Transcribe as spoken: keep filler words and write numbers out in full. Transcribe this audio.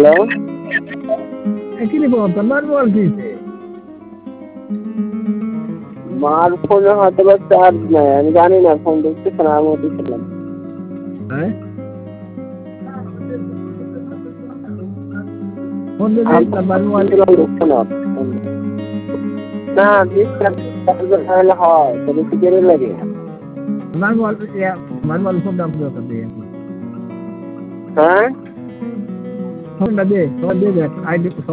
hello কি নিব তোর মার মোবাইল কিনছে মার ফোনে হয়তো বা চার্জ নাই আমি জানি না ফোন দেখতেছে না আমি দিচ্ছিলাম হ্যাঁ ফোন দে তোর মার মোবাইল না চার্জার হলে হয় তবে কি দেরি লাগে মার মোবাইল মার মোবাইল ফোন দাম কত দিয়ে হ্যাঁ ফোনটা দে ফোন দে আইডি